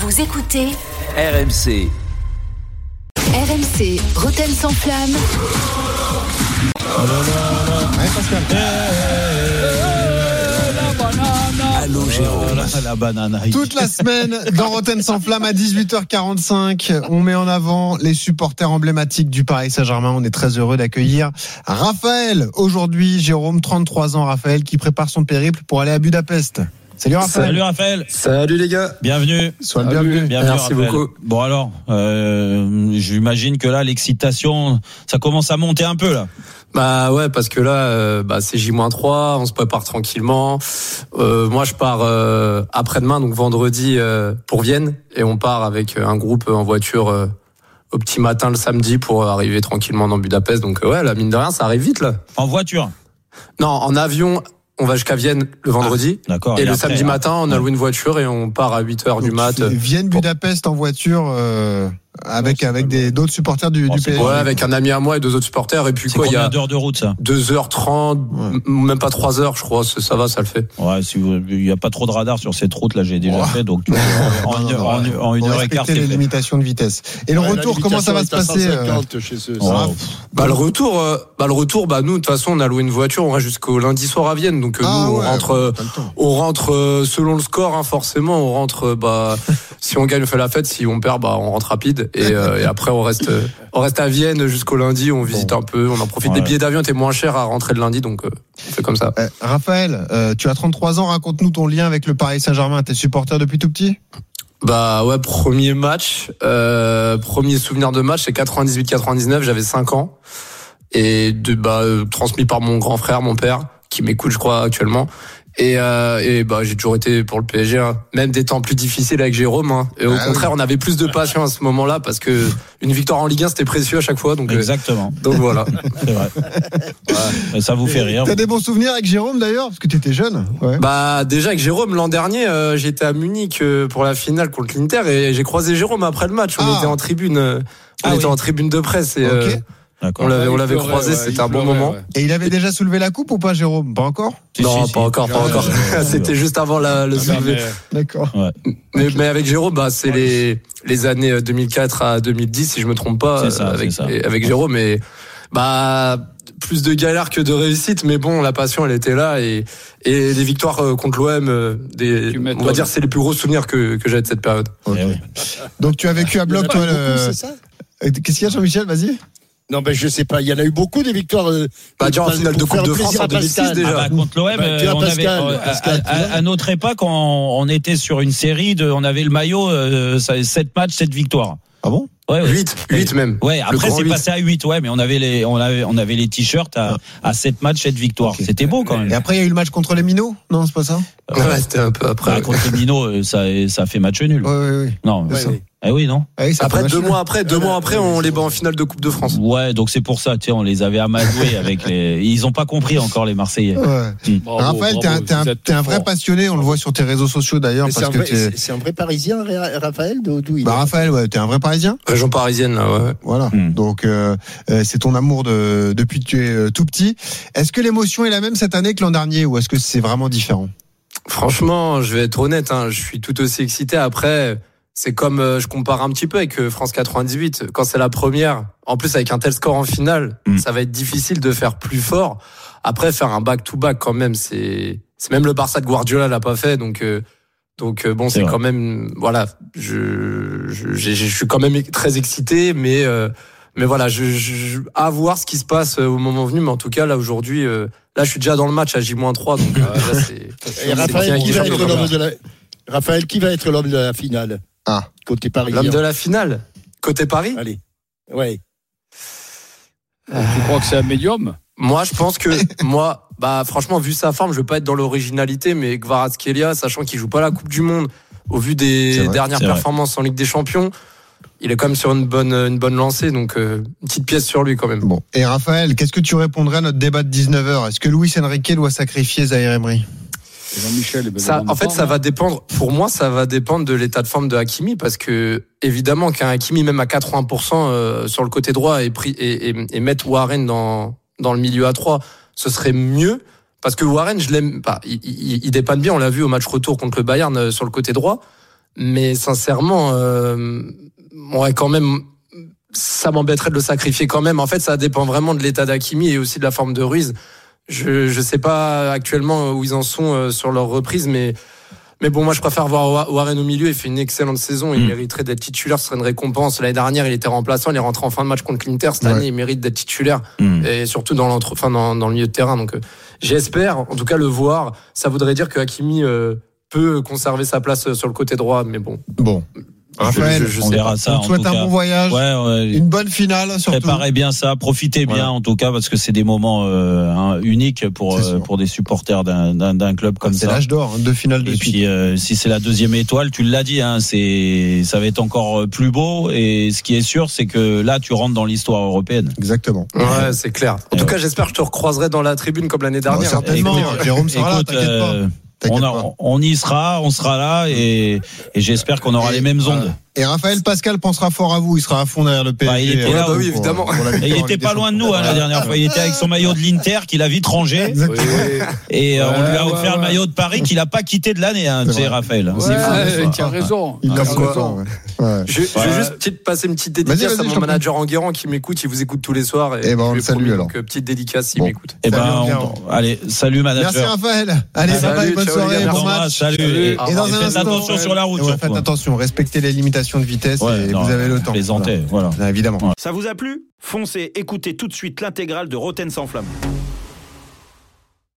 Vous écoutez RMC. RMC, Rotten sans flamme. Allô Jérôme. La banane. Toute la semaine, dans Rotten sans flamme à 18h45, on met en avant les supporters emblématiques du Paris Saint-Germain. On est très heureux d'accueillir Raphaël. Aujourd'hui, Jérôme, 33 ans, Raphaël, qui prépare son périple pour aller à Budapest. Salut Raphaël. Salut Raphaël. Salut les gars. Bienvenue. Sois le bienvenu. Bienvenue, Merci Raphaël. beaucoup. Bon alors, j'imagine que là, l'excitation, ça commence à monter un peu là. Bah ouais, parce que là, c'est J-3, on se prépare tranquillement. Moi, je pars après-demain, donc vendredi, pour Vienne, et on part avec un groupe en voiture au petit matin le samedi pour arriver tranquillement dans Budapest. Donc ouais, la mine de rien, ça arrive vite là. En voiture. Non, en avion. On va jusqu'à Vienne le vendredi. D'accord. Et le après, samedi matin, on a loué une voiture et on part à 8h du mat. Vienne-Budapest en voiture avec d'autres supporters du PSG. Ouais, avec un ami à moi et deux autres supporters. Et puis c'est quoi, il y combien a d'heures de route ça? 2h30, même pas 3h, je crois. Ça va, ça le fait. Ouais, il n'y a pas trop de radar sur cette route là, j'ai déjà fait. Donc en une heure et quart, respecter les limitations de vitesse. Et le retour, comment ça va se passer Le retour, nous, de toute façon, on a loué une voiture, on reste jusqu'au lundi soir à Vienne. Donc, on rentre selon le score, hein, forcément, on rentre, si on gagne, on fait la fête, si on perd, on rentre rapide. Et après, on reste à Vienne jusqu'au lundi, on visite un peu, on en profite. Les billets d'avion étaient moins chers à rentrer le lundi, donc, on fait comme ça. Raphaël, tu as 33 ans, raconte-nous ton lien avec le Paris Saint-Germain. T'es supporter depuis tout petit? Premier match, premier souvenir de match, c'est 98-99, j'avais 5 ans. Et transmis par mon grand frère, mon père, qui m'écoute, je crois, actuellement. Et j'ai toujours été pour le PSG, hein. Même des temps plus difficiles avec Jérôme, hein. Et au contraire, on avait plus de passion à ce moment-là parce que une victoire en Ligue 1, c'était précieux à chaque fois. Donc, exactement. Donc voilà. C'est vrai. Ouais. Ça vous fait rire. T'as des bons souvenirs avec Jérôme d'ailleurs, parce que t'étais jeune. Ouais. Déjà avec Jérôme, l'an dernier, j'étais à Munich pour la finale contre l'Inter et j'ai croisé Jérôme après le match. On était en tribune, en tribune de presse et D'accord. on l'avait croisé, c'était un bon moment. Ouais. Et il avait déjà soulevé la coupe ou pas, Jérôme? Pas encore? Non, pas encore. C'était juste avant le soulevé. D'accord. Ouais. Mais avec Jérôme, c'est les années 2004 à 2010, si je me trompe pas, c'est ça. Avec Jérôme. Et plus de galères que de réussite, mais bon, la passion, elle était là et les victoires contre l'OM, on va dire, c'est les plus gros souvenirs que j'ai de cette période. Okay. Oui. Donc tu as vécu à bloc, toi. C'est ça? Qu'est-ce qu'il y a, Jean-Michel? Vas-y. Non, je sais pas. Il y en a eu beaucoup des victoires. Déjà en finale de Coupe de France en 2006 déjà. Contre l'OM, on avait à notre époque, on était sur une série on avait le maillot 7 matchs, 7 victoires. Ah bon? Ouais. 8 même. Ouais, après c'est passé à 8, mais on avait les t-shirts à 7 matchs, 7 victoires. Okay. C'était beau quand même. Et après il y a eu le match contre les Minots? Non, c'est pas ça? Ouais, c'était un peu après. Contre les Minots, ça fait match nul. Oui. Non, Ah oui, non. Après 2 mois après, on les bat en finale de Coupe de France. Ouais, donc c'est pour ça, on les avait amadoués avec ils ont pas compris encore les Marseillais. Ouais. Raphaël, t'es un vrai passionné, on le voit sur tes réseaux sociaux d'ailleurs. C'est un vrai Parisien, Raphaël, d'où il est. Raphaël, ouais, t'es un vrai Parisien. Région parisienne, là, ouais. Voilà. Donc c'est ton amour depuis que tu es tout petit. Est-ce que l'émotion est la même cette année que l'an dernier ou est-ce que c'est vraiment différent? Franchement, je vais être honnête, je suis tout aussi excité. Après, c'est comme je compare un petit peu avec France 98. Quand c'est la première, en plus avec un tel score en finale, ça va être difficile de faire plus fort. Après, faire un back-to-back quand même, c'est même le Barça de Guardiola l'a pas fait, donc bon, c'est quand même, voilà, je suis quand même très excité, mais voilà, à voir ce qui se passe au moment venu, mais en tout cas là aujourd'hui, là je suis déjà dans le match à J-3, donc là c'est. Et Raphaël, qui va être l'homme de la finale? Côté Paris. L'homme de la finale côté Paris. Allez. Ouais. Tu crois que c'est un médium? Moi, je pense que franchement, vu sa forme, je veux pas être dans l'originalité, mais Kvaratskhelia, sachant qu'il joue pas la Coupe du Monde, au vu des dernières performances en Ligue des Champions, il est quand même sur une bonne lancée, donc une petite pièce sur lui quand même. Bon. Et Raphaël, qu'est-ce que tu répondrais à notre débat de 19h? Est-ce que Luis Enrique doit sacrifier Zaïre Emery? Ça va dépendre. Pour moi, ça va dépendre de l'état de forme de Hakimi, parce que évidemment qu'un Hakimi même à 80% sur le côté droit et mettre Warren dans le milieu à 3, ce serait mieux. Parce que Warren, je l'aime pas. Il dépanne bien. On l'a vu au match retour contre le Bayern sur le côté droit. Mais sincèrement, ouais, quand même, ça m'embêterait de le sacrifier quand même. En fait, ça dépend vraiment de l'état d'Hakimi et aussi de la forme de Ruiz. Je sais pas actuellement où ils en sont sur leur reprise, mais bon, moi je préfère voir Warren au milieu. Il fait une excellente saison, il mériterait d'être titulaire, ce serait une récompense. L'année dernière, il était remplaçant, il est rentré en fin de match contre l'Inter. Cette année, il mérite d'être titulaire, et surtout dans le milieu de terrain. Donc j'espère, en tout cas, le voir. Ça voudrait dire que Hakimi peut conserver sa place sur le côté droit, mais bon. Raphaël, on verra ça. On te souhaite un bon voyage, une bonne finale surtout. Préparez bien ça, profitez bien en tout cas, parce que c'est des moments uniques pour des supporters d'un club comme ça. C'est l'âge d'or, 2 finales de suite. Et puis si c'est la 2e étoile, tu l'as dit, ça va être encore plus beau. Et ce qui est sûr, c'est que là, tu rentres dans l'histoire européenne. Exactement. Ouais, c'est clair. En tout cas, j'espère que je te recroiserai dans la tribune comme l'année dernière. Certainement. Jérôme sera là, t'inquiète pas. On y sera, on sera là et j'espère qu'on aura les mêmes ondes. Et Raphaël Pascal pensera fort à vous, il sera à fond derrière le PSG. Il était là, oui, évidemment. Et il était pas loin de nous la dernière fois. Il était avec son maillot de l'Inter qu'il a vite rangé. Et on lui a offert le maillot de Paris qu'il a pas quitté de l'année, tu sais, Raphaël. Tu as raison. Il a raison. Je vais juste passer une petite dédicace à mon manager Enguerrand qui m'écoute, il vous écoute tous les soirs. Et on le salue alors. Donc petite dédicace s'il m'écoute. Allez, salut manager. Merci Raphaël. Allez, bye, bonne soirée, bon match. Salut. Et dans un instant, faites attention sur la route. Faites attention, respectez les limitations de vitesse et vous avez le temps. Voilà. Évidemment. Ça vous a plu ? Foncez, écoutez tout de suite l'intégrale de Roten sans flamme.